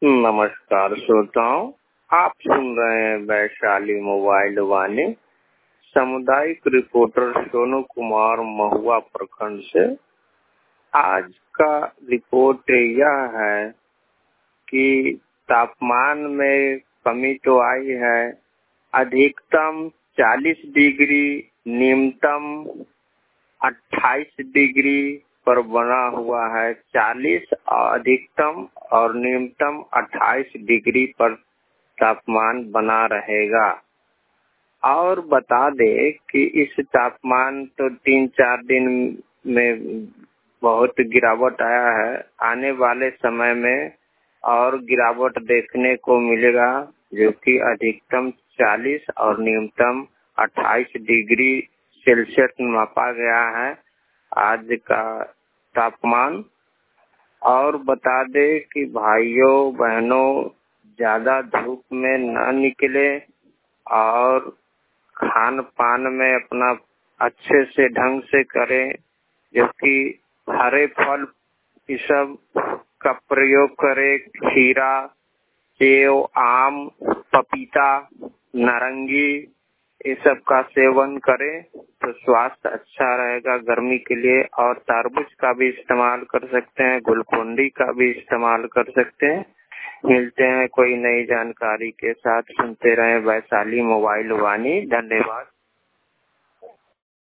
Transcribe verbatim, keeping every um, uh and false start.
नमस्कार श्रोताओं, आप सुन रहे हैं वैशाली मोबाइल वाणी। सामुदायिक रिपोर्टर सोनू कुमार, महुआ प्रखंड से। आज का रिपोर्ट यह है कि तापमान में कमी तो आई है। अधिकतम चालीस डिग्री, न्यूनतम अट्ठाईस डिग्री पर बना हुआ है। चालीस अधिकतम और न्यूनतम अट्ठाईस डिग्री पर तापमान बना रहेगा। और बता दे कि इस तापमान तो तीन चार दिन में बहुत गिरावट आया है। आने वाले समय में और गिरावट देखने को मिलेगा, जो कि अधिकतम चालीस और न्यूनतम अट्ठाईस डिग्री सेल्सियस मापा गया है आज का तापमान। और बता दे कि भाइयों बहनों, ज्यादा धूप में न निकले और खान पान में अपना अच्छे से ढंग से करें, जो कि हरे फल ये सब का प्रयोग करें। खीरा, सेव, आम, पपीता, नारंगी, ये सब का सेवन करें तो स्वास्थ्य अच्छा रहेगा गर्मी के लिए। और तरबूज का भी इस्तेमाल कर सकते हैं, गुलकोंडी का भी इस्तेमाल कर सकते हैं। मिलते हैं कोई नई जानकारी के साथ। सुनते रहें वैशाली मोबाइल वाणी। धन्यवाद।